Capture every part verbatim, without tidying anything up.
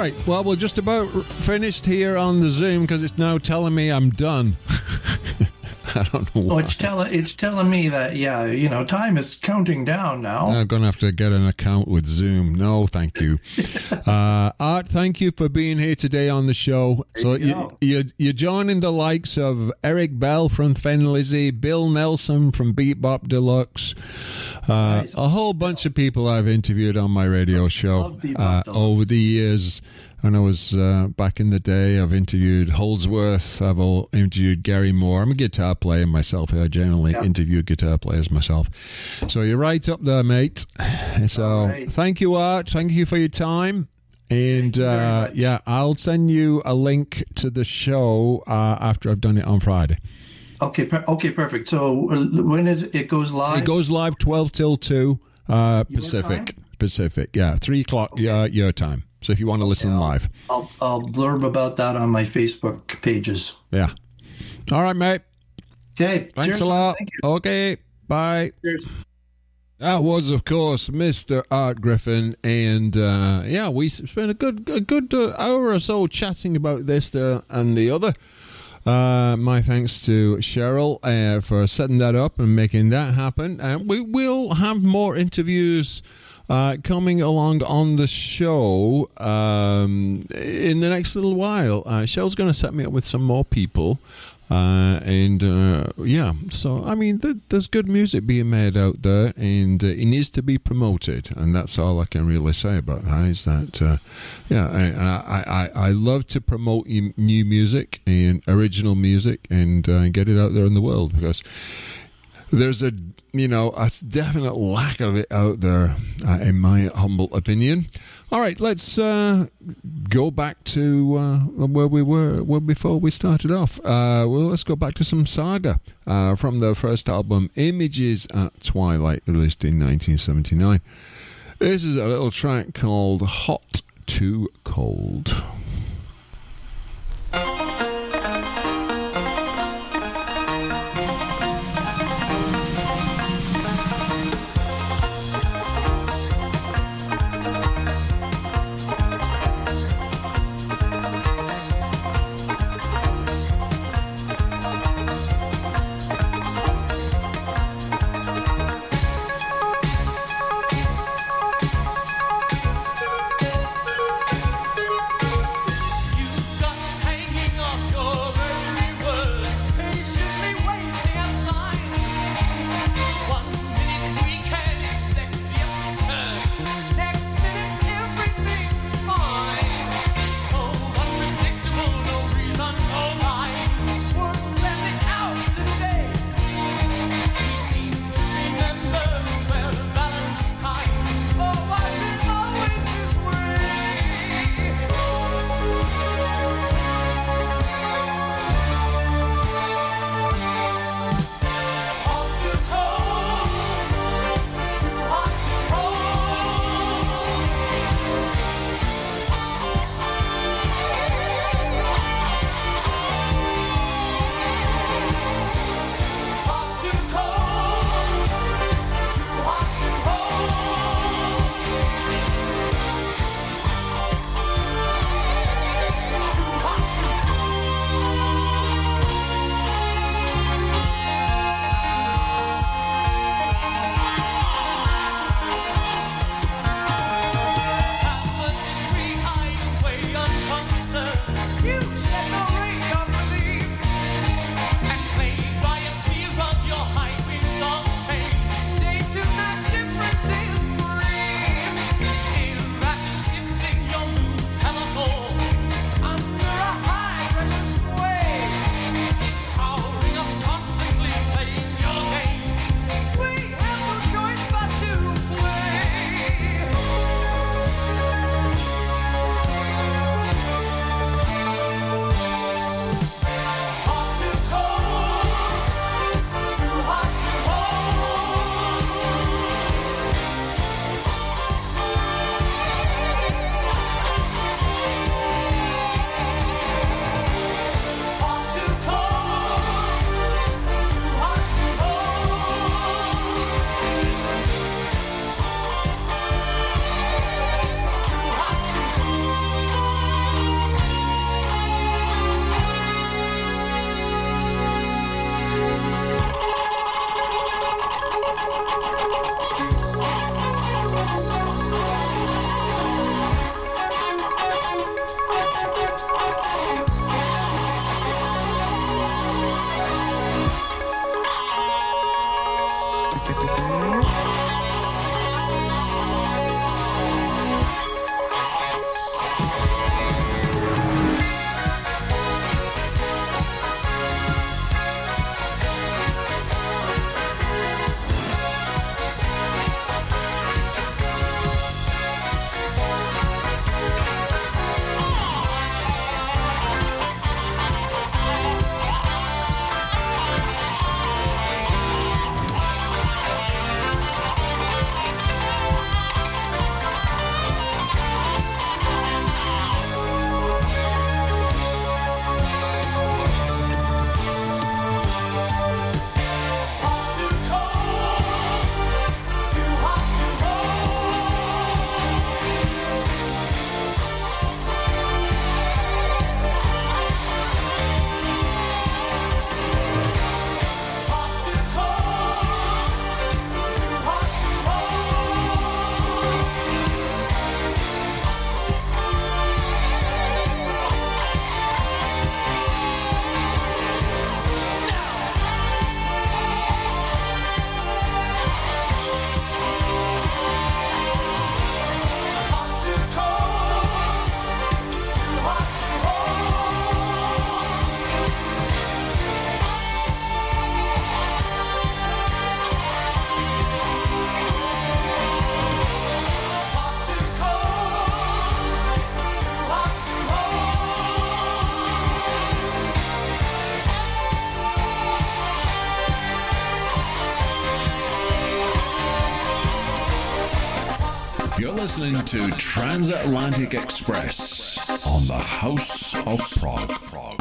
right. Well, we're just about finished here on the Zoom because it's now telling me I'm done. I don't know why. Oh, it's telling it's telling me that, yeah, you know, time is counting down now. I'm going to have to get an account with Zoom. No, thank you. uh, Art, thank you for being here today on the show. There so you you, go. you, you're joining the likes of Eric Bell from Thin Lizzy, Bill Nelson from Beat Bop Deluxe, uh, Nice. a whole bunch of people I've interviewed on my radio show Love Beat uh, Bop Deluxe. over the years. When I was uh, back in the day, I've interviewed Holdsworth, I've all interviewed Gary Moore. I'm a guitar player myself. I generally Yeah. interview guitar players myself. So you're right up there, mate. So All right. thank you, Art. Thank you for your time. And you very uh, much. yeah, I'll send you a link to the show uh, after I've done it on Friday. Okay, per- okay, perfect. So uh, when is it, it goes live? It goes live twelve till two uh, Your Pacific. time? Pacific, yeah, three o'clock uh, your time. So if you want to listen I'll- live. I'll, I'll blurb about that on my Facebook pages. Yeah. All right, mate. Okay, Thanks cheers. a lot. Thank you. Okay, bye. Cheers. That was, of course, Mister Art Griffin, and uh, yeah, we spent a good, a good uh, hour or so chatting about this, there, and the other. Uh, my thanks to Cheryl uh, for setting that up and making that happen. And we will have more interviews uh, coming along on the show um, in the next little while. Uh, Cheryl's going to set me up with some more people. Uh, and uh, yeah, so I mean, th- there's good music being made out there, and uh, it needs to be promoted, and that's all I can really say about that. Is that uh, yeah, and I, I I love to promote m- new music and original music, and uh, get it out there in the world, because there's a you know a definite lack of it out there, uh, in my humble opinion. All right, let's uh, go back to uh, where we were where before we started off. Uh, well, let's go back to some Saga uh, from their first album, Images at Twilight, released in nineteen seventy-nine. This is a little track called Hot to Cold. You're listening to Transatlantic Express on the House of Prog. Prog.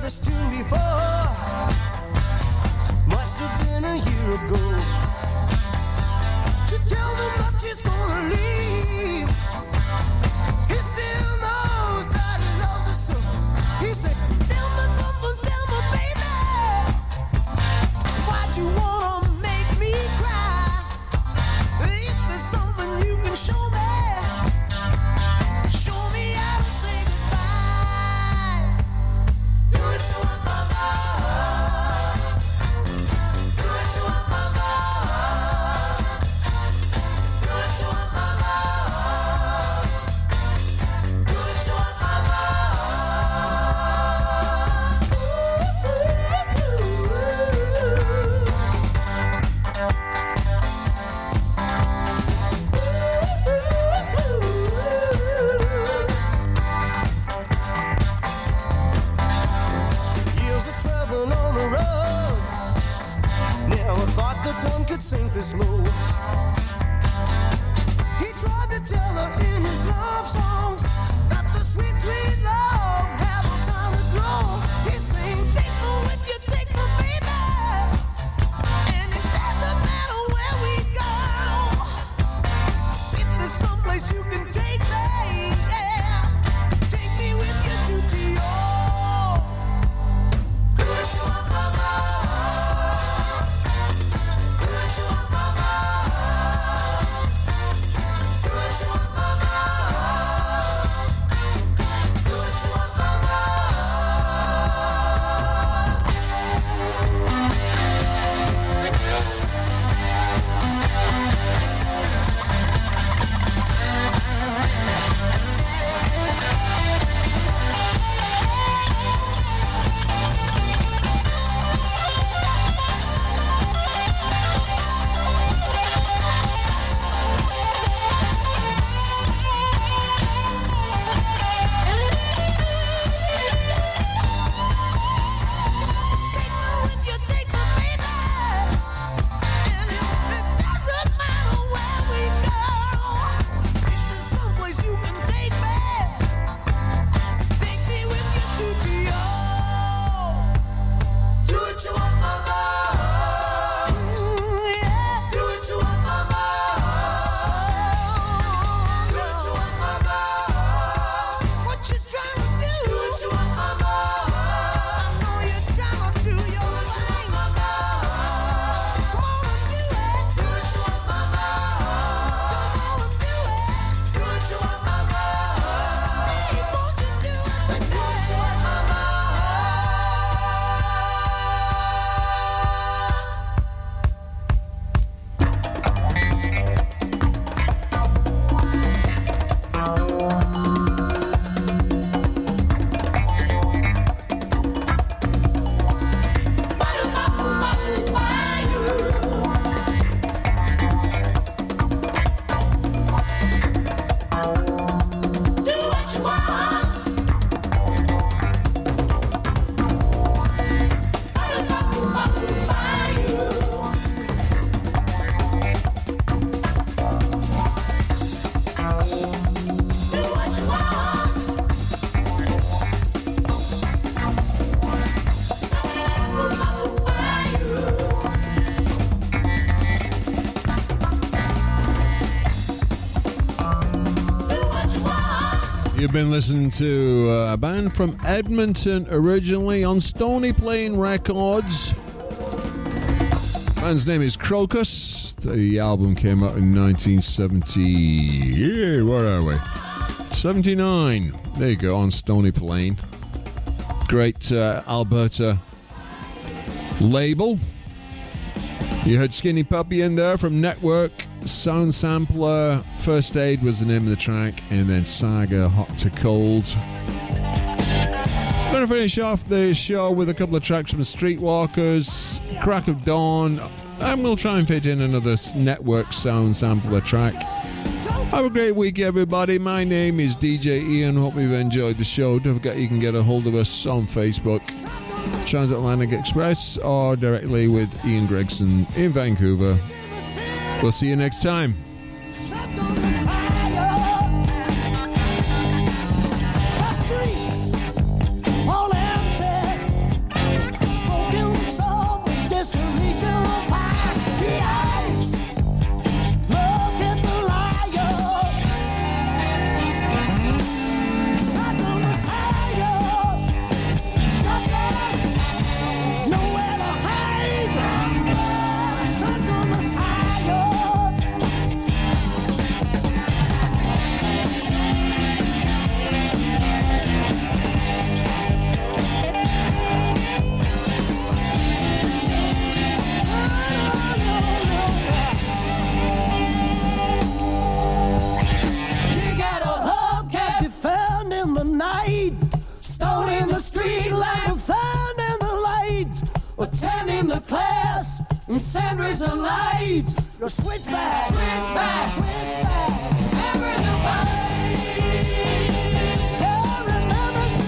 this tune before. Must have been a year ago. She tells him that she's gonna leave. He still knows that he loves her so. He said, tell me something, tell me, baby. Why'd you wanna make me cry? If there's something you can show me, show me how to say goodbye. Do it to my mama. Do it to my mama. Do it to my mama. Do it to my mama. Years of traveling on the road. Never thought that one could sink this low. He tried to tell her in his love songs that the sweet, sweet love had no time to grow. He sang, take me with you, take me, baby. And it doesn't matter where we go. If there's someplace you can take me, yeah. Take me with you to T-O. Do it to my mama. Do it to my mama. Do it to my mama. Do it to my mama. Take me with you, take me, baby. And it, it doesn't matter where we go. If there's someplace you can take me, take me with you to T-O. Do it to my mama. Yeah. Do it to my mama. Do it to my mama. What you trying to do? Do it to my mama. I know you're trying to do your thing, mama. Come on and do it. Do it to my mama. Come on and do it. Do it to my mama. Hey, won't you do it? Do it to my mama. Do what you want. Do what you want. Do what you want. You've been listening to uh, a band from Edmonton, originally on Stony Plain Records. Band's name is Crocus. The album came out in nineteen seventy. Yeah, where are we? seventy-nine. There you go, on Stony Plain. Great uh, Alberta label. You heard Skinny Puppy in there from Network. Sound Sampler. First Aid was the name of the track. And then Saga, Hot to Cold. I'm going to finish off the show with a couple of tracks from Streetwalkers. Crack of Dawn. I'm going to try and fit in another Network Sound Sampler track. Have a great week, everybody. My name is D J Ian. Hope you've enjoyed the show. Don't forget you can get a hold of us on Facebook, Transatlantic Express, or directly with Ian Gregson in Vancouver. We'll see you next time. All empty. the class, and Sandra's alive. Your switchback, switchback, switchback. Remember the fight. Yeah, remember to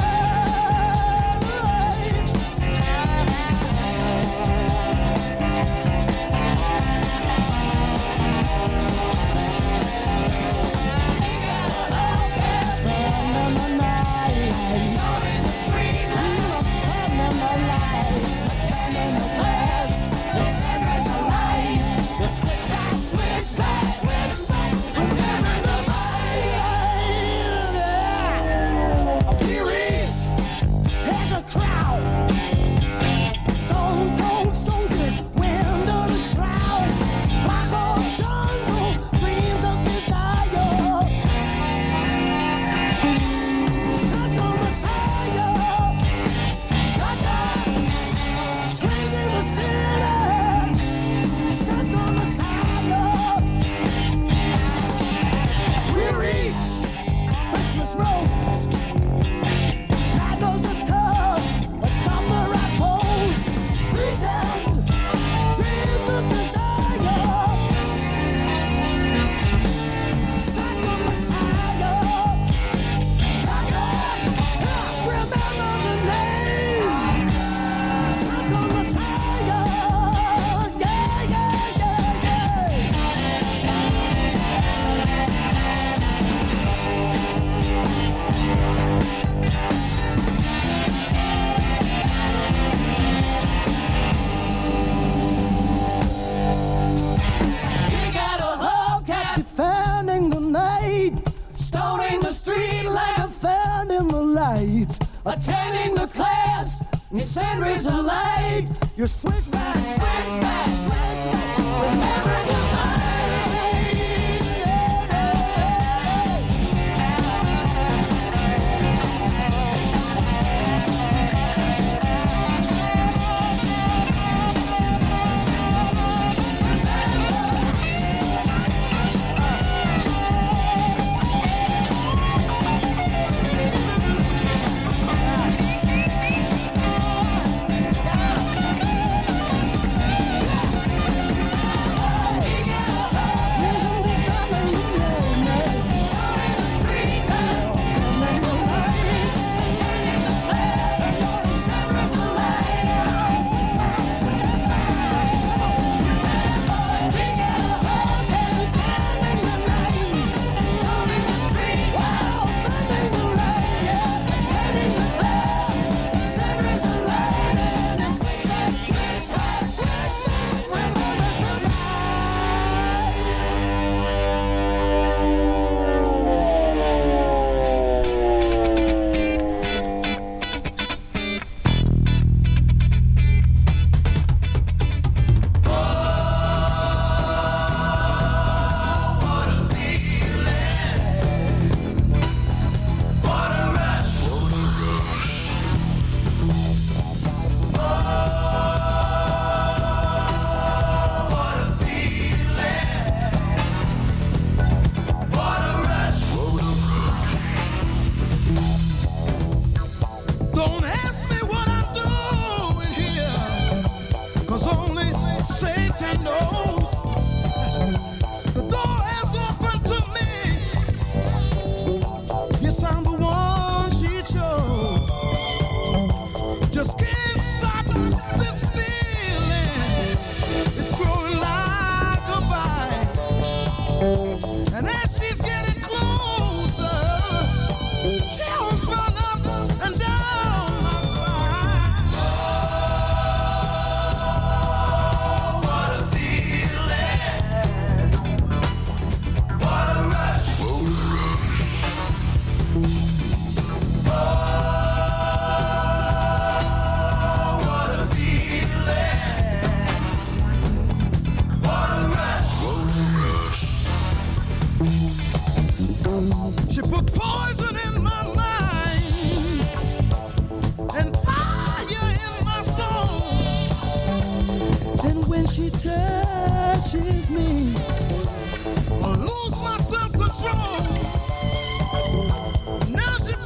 attending the class, and Sandra's alive. Your switchback, switchback, switchback. Remember the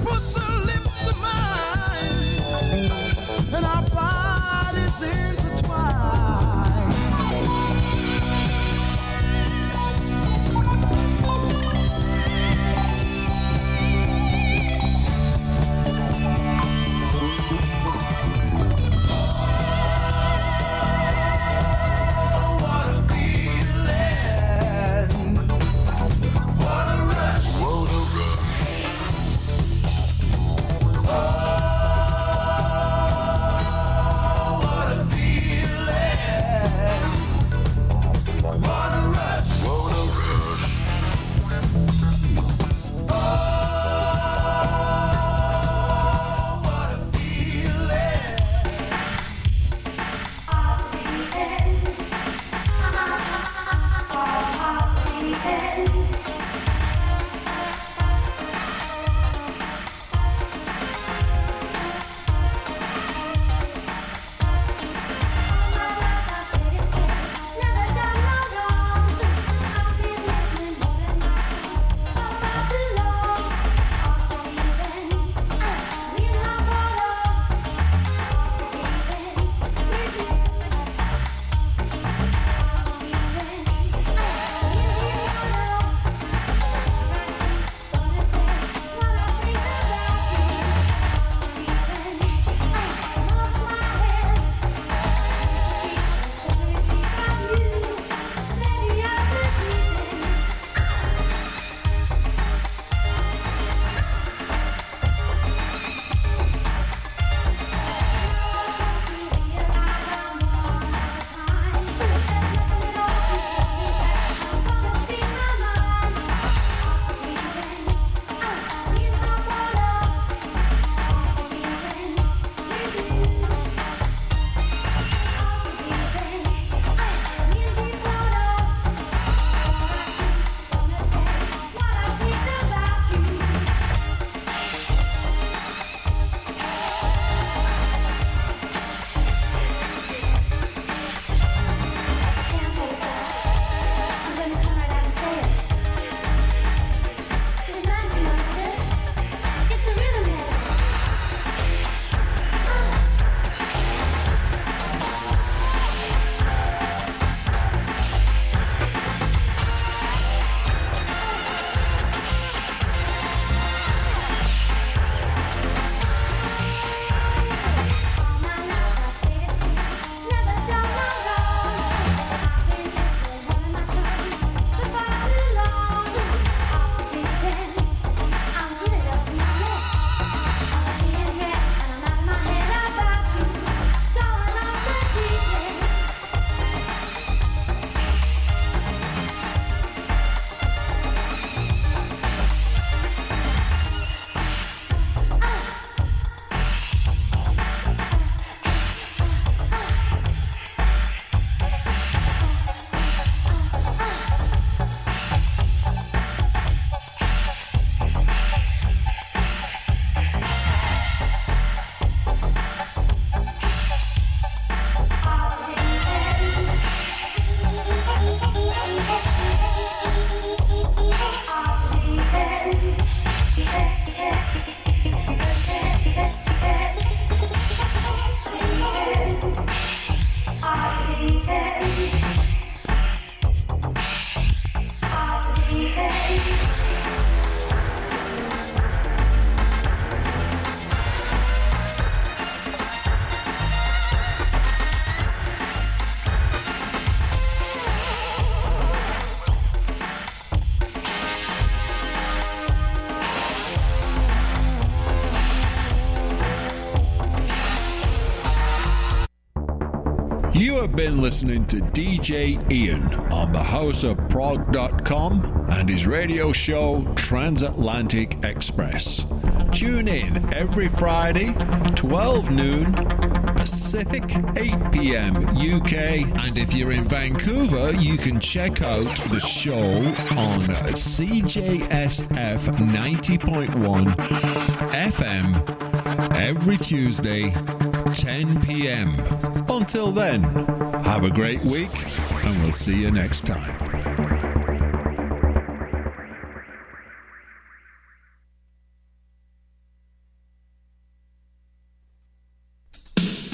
intertwined. You have been listening to D J Ian on the house of prog dot com and his radio show Transatlantic Express. Tune in every Friday, twelve noon Pacific, eight p.m. U K. And if you're in Vancouver, you can check out the show on C J S F ninety point one F M every Tuesday, ten p.m. Until then, have a great week, and we'll see you next time.